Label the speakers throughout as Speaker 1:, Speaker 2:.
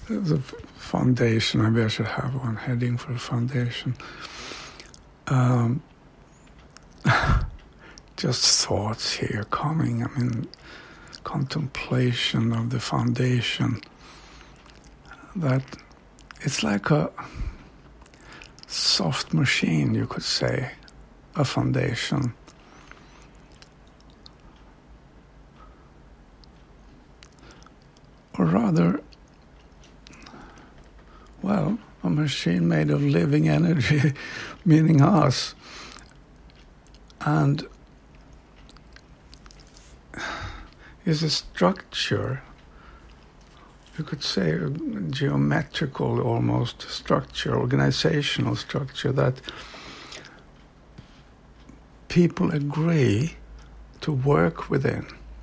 Speaker 1: the foundation, maybe I should have one heading for the foundation. Just thoughts here coming, contemplation of the foundation. That it's like a soft machine, you could say, a foundation. Or rather, well, a machine made of living energy, meaning us. And is a structure, you could say a geometrical almost structure, organizational structure that people agree to work within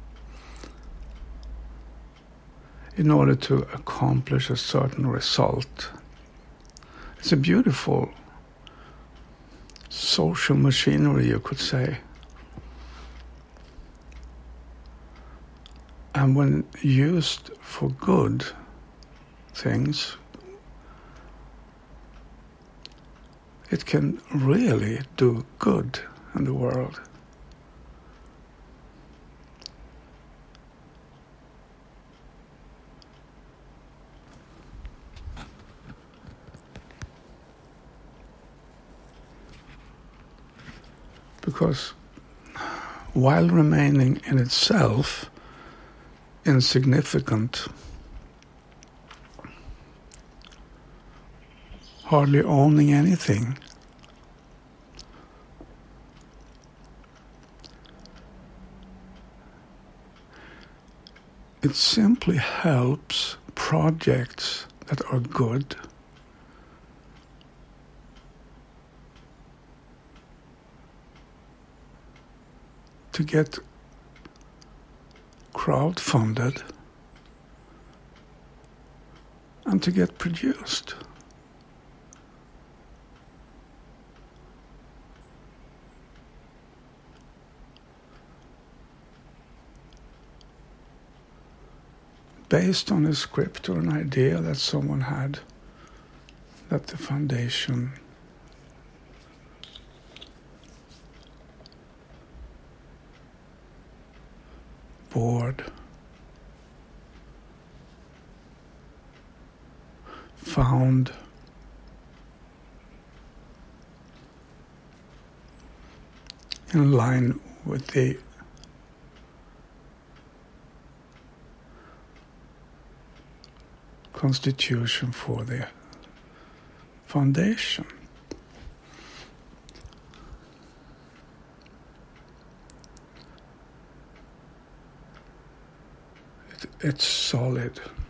Speaker 1: in order to accomplish a certain result. It's a beautiful social machinery, you could say. And when used for good things, it can really do good in the world. Because while remaining in itself insignificant, hardly owning anything, it simply helps projects that are good to get crowdfunded and to get produced. Based on a script or an idea that someone had, that the foundation board found in line with the constitution for the foundation. It's solid.